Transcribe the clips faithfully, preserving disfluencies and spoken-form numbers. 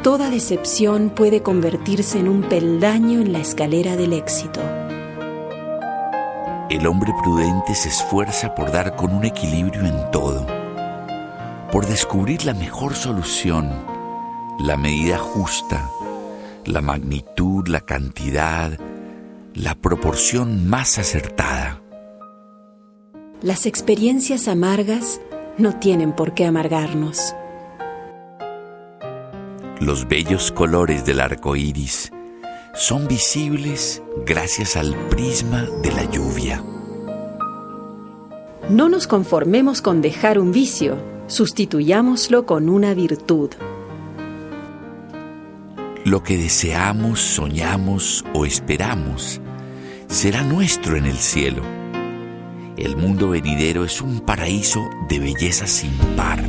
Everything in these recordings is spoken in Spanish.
Toda decepción puede convertirse en un peldaño en la escalera del éxito. El hombre prudente se esfuerza por dar con un equilibrio en todo, por descubrir la mejor solución, la medida justa, la magnitud, la cantidad, la proporción más acertada. Las experiencias amargas no tienen por qué amargarnos. Los bellos colores del arco iris son visibles gracias al prisma de la lluvia. No nos conformemos con dejar un vicio, sustituyámoslo con una virtud. Lo que deseamos, soñamos o esperamos será nuestro en el cielo. El mundo venidero es un paraíso de belleza sin par.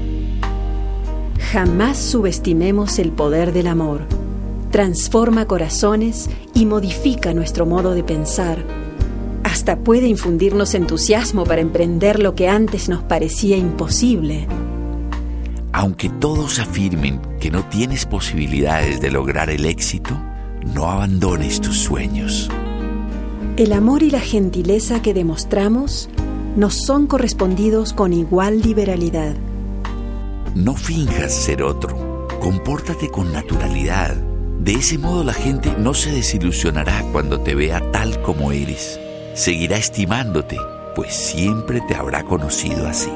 Jamás subestimemos el poder del amor. Transforma corazones y modifica nuestro modo de pensar. Hasta puede infundirnos entusiasmo para emprender lo que antes nos parecía imposible. Aunque todos afirmen que no tienes posibilidades de lograr el éxito, no abandones tus sueños. El amor y la gentileza que demostramos nos son correspondidos con igual liberalidad. No finjas ser otro, compórtate con naturalidad. De ese modo la gente no se desilusionará cuando te vea tal como eres. Seguirá estimándote, pues siempre te habrá conocido así.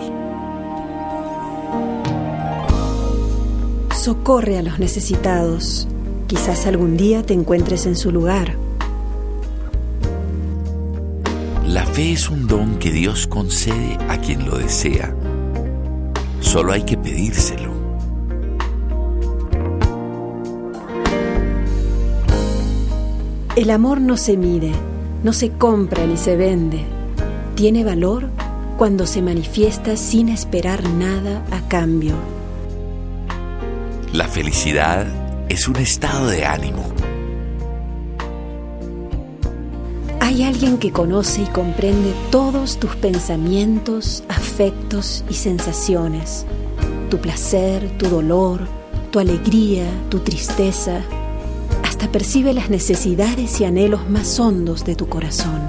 Socorre a los necesitados. Quizás algún día te encuentres en su lugar. La fe es un don que Dios concede a quien lo desea. Solo hay que pedírselo. El amor no se mide, no se compra ni se vende. Tiene valor cuando se manifiesta sin esperar nada a cambio. La felicidad es un estado de ánimo. Hay alguien que conoce y comprende todos tus pensamientos, afectos y sensaciones. Tu placer, tu dolor, tu alegría, tu tristeza. Hasta percibe las necesidades y anhelos más hondos de tu corazón.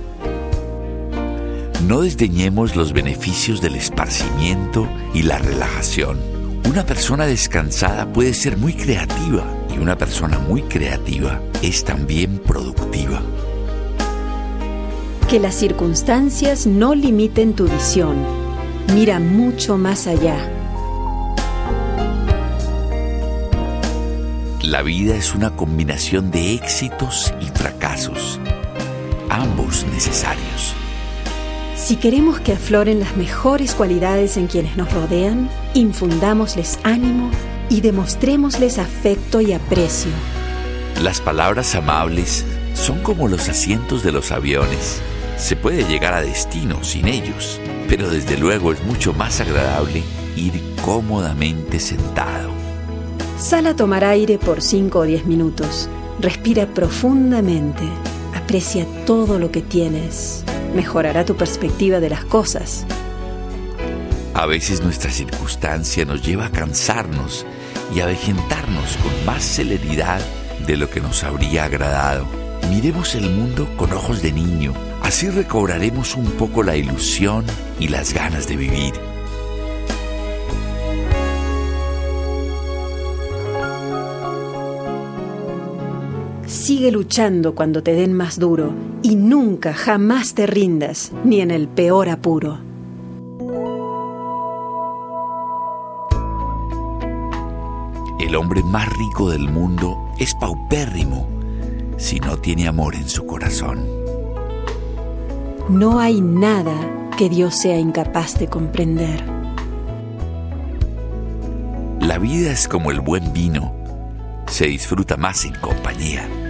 No desdeñemos los beneficios del esparcimiento y la relajación. Una persona descansada puede ser muy creativa y una persona muy creativa es también productiva. Que las circunstancias no limiten tu visión. Mira mucho más allá. La vida es una combinación de éxitos y fracasos, ambos necesarios. Si queremos que afloren las mejores cualidades en quienes nos rodean, infundámosles ánimo y demostrémosles afecto y aprecio. Las palabras amables son como los asientos de los aviones. Se puede llegar a destino sin ellos, pero desde luego es mucho más agradable ir cómodamente sentado. Sal a tomar aire por cinco o diez minutos. Respira profundamente. Aprecia todo lo que tienes. Mejorará tu perspectiva de las cosas. A veces nuestra circunstancia nos lleva a cansarnos y a avejentarnos con más celeridad de lo que nos habría agradado. Miremos el mundo con ojos de niño. Así recobraremos un poco la ilusión y las ganas de vivir. Sigue luchando cuando te den más duro y nunca, jamás te rindas, ni en el peor apuro. El hombre más rico del mundo es paupérrimo si no tiene amor en su corazón. No hay nada que Dios sea incapaz de comprender. La vida es como el buen vino, se disfruta más en compañía.